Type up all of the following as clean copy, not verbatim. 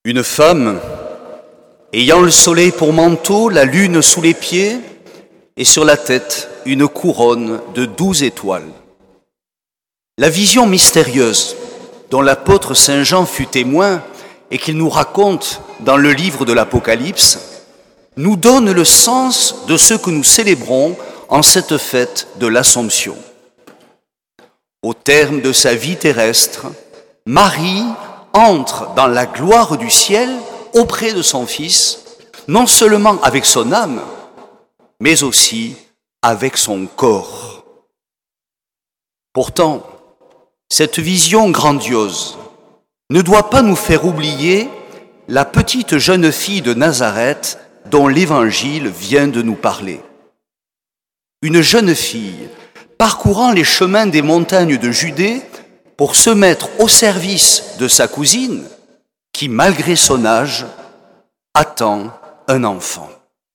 Une femme, ayant le soleil pour manteau, la lune sous les pieds, et sur la tête une couronne de 12 étoiles. La vision mystérieuse dont l'apôtre Saint Jean fut témoin et qu'il nous raconte dans le livre de l'Apocalypse, nous donne le sens de ce que nous célébrons en cette fête de l'Assomption. Au terme de sa vie terrestre, Marie entre dans la gloire du ciel auprès de son Fils, non seulement avec son âme, mais aussi avec son corps. Pourtant, cette vision grandiose ne doit pas nous faire oublier la petite jeune fille de Nazareth dont l'Évangile vient de nous parler. Une jeune fille parcourant les chemins des montagnes de Judée pour se mettre au service de sa cousine qui, malgré son âge, attend un enfant.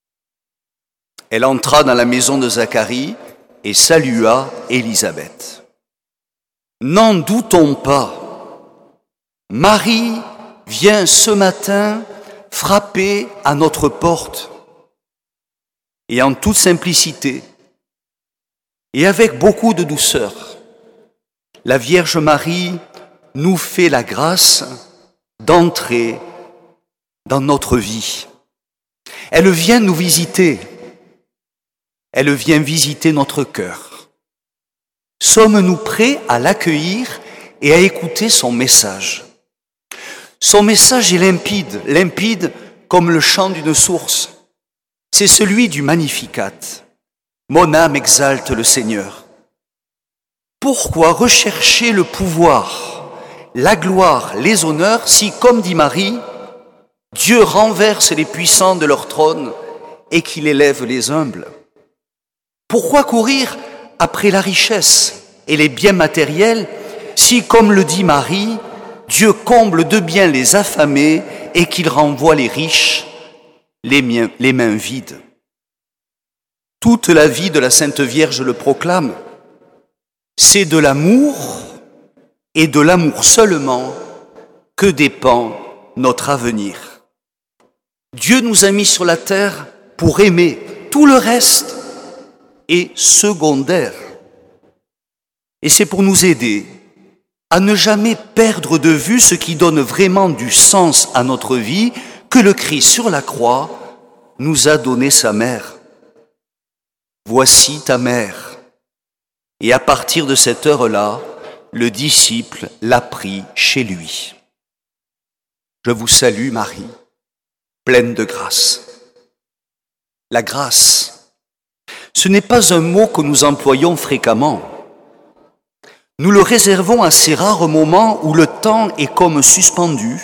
Elle entra dans la maison de Zacharie et salua Élisabeth. N'en doutons pas, Marie vient ce matin frapper à notre porte et en toute simplicité et avec beaucoup de douceur. La Vierge Marie nous fait la grâce d'entrer dans notre vie. Elle vient nous visiter. Elle vient visiter notre cœur. Sommes-nous prêts à l'accueillir et à écouter son message? Son message est limpide, limpide comme le chant d'une source. C'est celui du Magnificat. Mon âme exalte le Seigneur. Pourquoi rechercher le pouvoir, la gloire, les honneurs, si, comme dit Marie, Dieu renverse les puissants de leur trône et qu'il élève les humbles? Pourquoi courir après la richesse et les biens matériels, si, comme le dit Marie, Dieu comble de biens les affamés et qu'il renvoie les riches, les mains vides? Toute la vie de la Sainte Vierge le proclame. C'est de l'amour, et de l'amour seulement, que dépend notre avenir. Dieu nous a mis sur la terre pour aimer. Tout le reste est secondaire. Et c'est pour nous aider à ne jamais perdre de vue ce qui donne vraiment du sens à notre vie que le Christ sur la croix nous a donné sa mère. Voici ta mère. Et à partir de cette heure-là, le disciple l'a pris chez lui. Je vous salue Marie, pleine de grâce. La grâce, ce n'est pas un mot que nous employons fréquemment. Nous le réservons à ces rares moments où le temps est comme suspendu,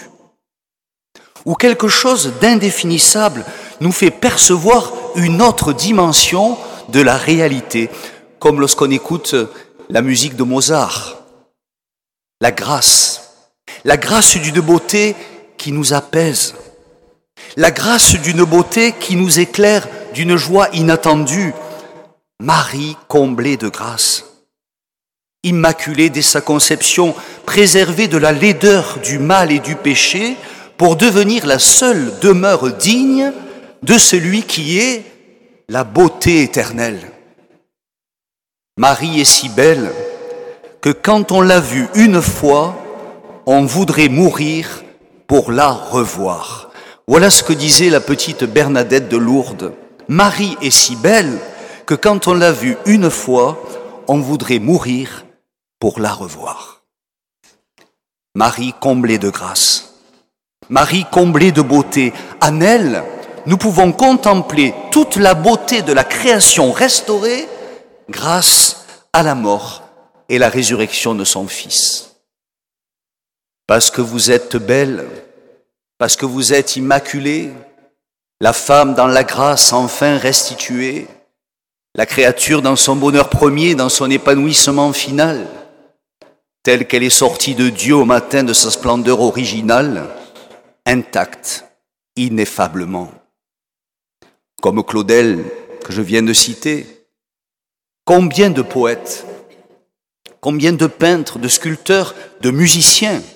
où quelque chose d'indéfinissable nous fait percevoir une autre dimension de la réalité, comme lorsqu'on écoute la musique de Mozart. La grâce d'une beauté qui nous apaise, la grâce d'une beauté qui nous éclaire d'une joie inattendue. Marie comblée de grâce, immaculée dès sa conception, préservée de la laideur du mal et du péché pour devenir la seule demeure digne de celui qui est la beauté éternelle. Marie est si belle que quand on l'a vue une fois, on voudrait mourir pour la revoir. Voilà ce que disait la petite Bernadette de Lourdes. Marie est si belle que quand on l'a vue une fois, on voudrait mourir pour la revoir. Marie comblée de grâce, Marie comblée de beauté. En elle, nous pouvons contempler toute la beauté de la création restaurée grâce à la mort et la résurrection de son Fils. Parce que vous êtes belle, parce que vous êtes immaculée, la femme dans la grâce enfin restituée, la créature dans son bonheur premier, dans son épanouissement final, telle qu'elle est sortie de Dieu au matin de sa splendeur originale, intacte, ineffablement. Comme Claudel, que je viens de citer, combien de poètes, combien de peintres, de sculpteurs, de musiciens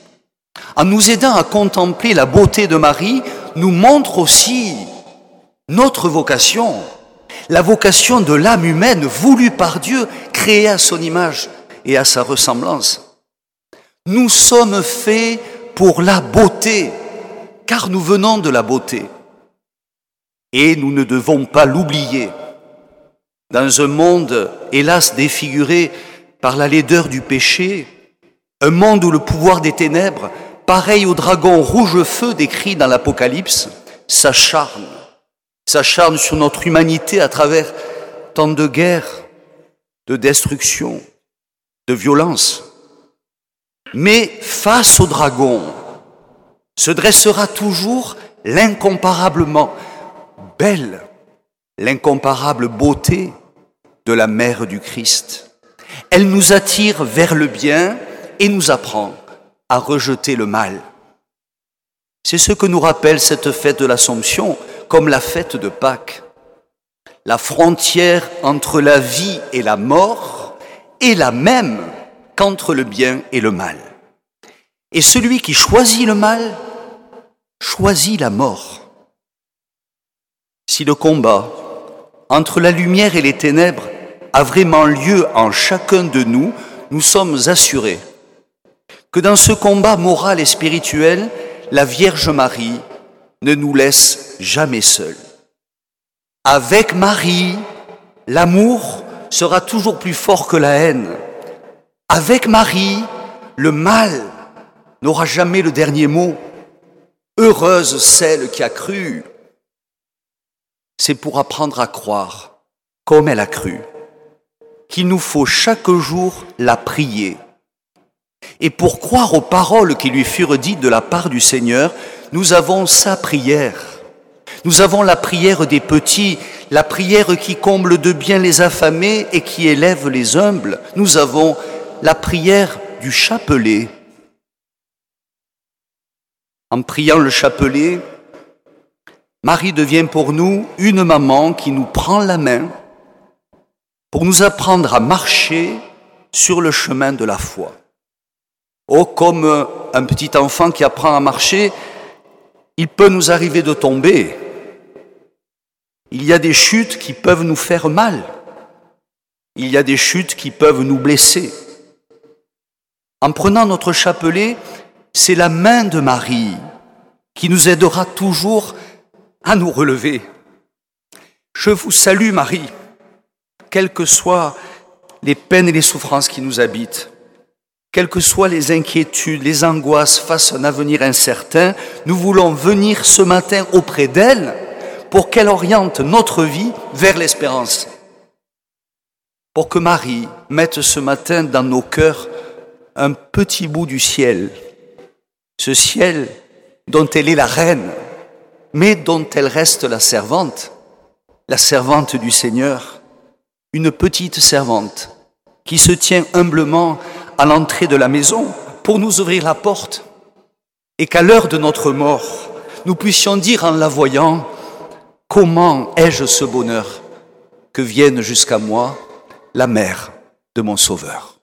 en nous aidant à contempler la beauté de Marie, nous montre aussi notre vocation, la vocation de l'âme humaine voulue par Dieu, créée à son image et à sa ressemblance. Nous sommes faits pour la beauté, car nous venons de la beauté. Et nous ne devons pas l'oublier. Dans un monde, hélas, défiguré par la laideur du péché, un monde où le pouvoir des ténèbres, pareil au dragon rouge-feu décrit dans l'Apocalypse, s'acharne sur notre humanité à travers tant de guerres, de destruction, de violence. Mais face au dragon se dressera toujours l'incomparablement belle, l'incomparable beauté de la mère du Christ. Elle nous attire vers le bien et nous apprend à rejeter le mal. C'est ce que nous rappelle cette fête de l'Assomption, comme la fête de Pâques. La frontière entre la vie et la mort est la même qu'entre le bien et le mal. Et celui qui choisit le mal, choisit la mort. Si le combat entre la lumière et les ténèbres a vraiment lieu en chacun de nous, nous sommes assurés que dans ce combat moral et spirituel, la Vierge Marie ne nous laisse jamais seuls. Avec Marie, l'amour sera toujours plus fort que la haine. Avec Marie, le mal n'aura jamais le dernier mot. Heureuse celle qui a cru. C'est pour apprendre à croire, comme elle a cru, qu'il nous faut chaque jour la prier. Et pour croire aux paroles qui lui furent dites de la part du Seigneur, nous avons sa prière. Nous avons la prière des petits, la prière qui comble de bien les affamés et qui élève les humbles. Nous avons la prière du chapelet. En priant le chapelet, Marie devient pour nous une maman qui nous prend la main pour nous apprendre à marcher sur le chemin de la foi. Oh, comme un petit enfant qui apprend à marcher, il peut nous arriver de tomber. Il y a des chutes qui peuvent nous faire mal. Il y a des chutes qui peuvent nous blesser. En prenant notre chapelet, c'est la main de Marie qui nous aidera toujours à nous relever. Je vous salue Marie, quelles que soient les peines et les souffrances qui nous habitent, quelles que soient les inquiétudes, les angoisses face à un avenir incertain, nous voulons venir ce matin auprès d'elle pour qu'elle oriente notre vie vers l'espérance. Pour que Marie mette ce matin dans nos cœurs un petit bout du ciel, ce ciel dont elle est la reine, mais dont elle reste la servante du Seigneur, une petite servante qui se tient humblement à l'entrée de la maison pour nous ouvrir la porte, et qu'à l'heure de notre mort, nous puissions dire en la voyant: comment ai-je ce bonheur que vienne jusqu'à moi la mère de mon Sauveur.